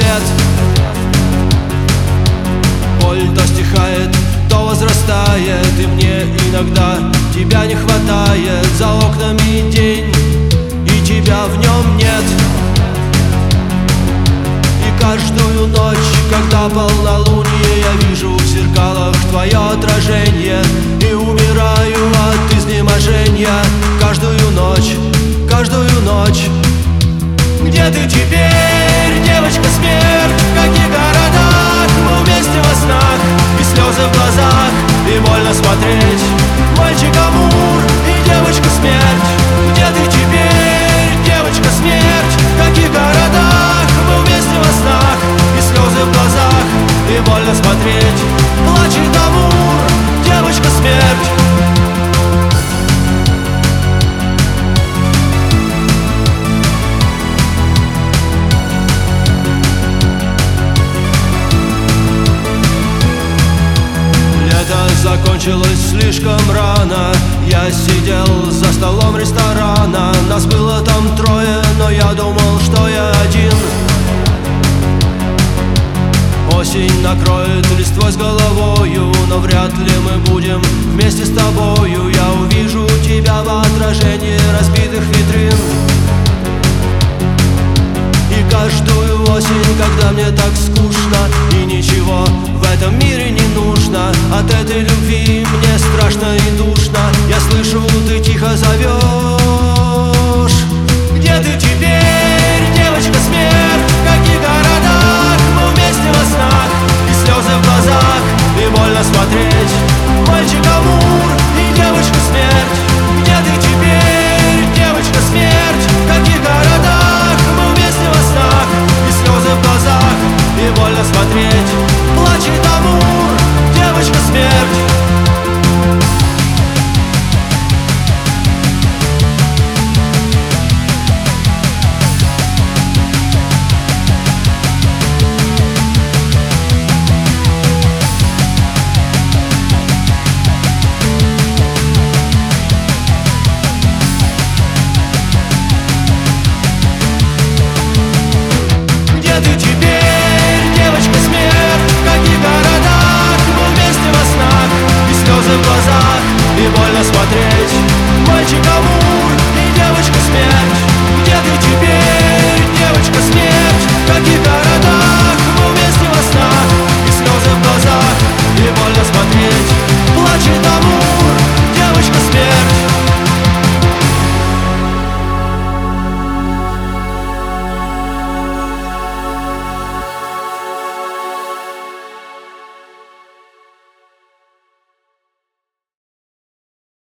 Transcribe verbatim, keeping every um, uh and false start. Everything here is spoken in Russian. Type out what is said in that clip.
свет. Боль то стихает, то возрастает, и мне иногда тебя не хватает. За окнами день, и тебя в нем нет. И каждую ночь, когда полнолуние, я вижу в зеркалах твое отражение и умираю от изнеможения. Каждую ночь, каждую ночь. Где ты теперь, девочка смерть? В каких городах? Мы вместе во снах, и слезы в глазах, и больно смотреть. Мальчик Амур и девочка смерть. Где ты теперь, девочка смерть? В каких городах? Мы вместе во снах, и слезы в глазах, и больно смотреть. Плачет Амур, девочка смерть. Закончилось слишком рано. Я сидел за столом ресторана. Нас было там трое, но я думал, что я один. Осень накроет листвой с головою, но вряд ли мы будем вместе с тобою. Я увижу тебя в отражении разбитых витрин. И каждую осень, когда мне так скучно и ничего в этом мире не нужно, от этой любви мне страшно и душно. Я слышу, ты тихо зовешь.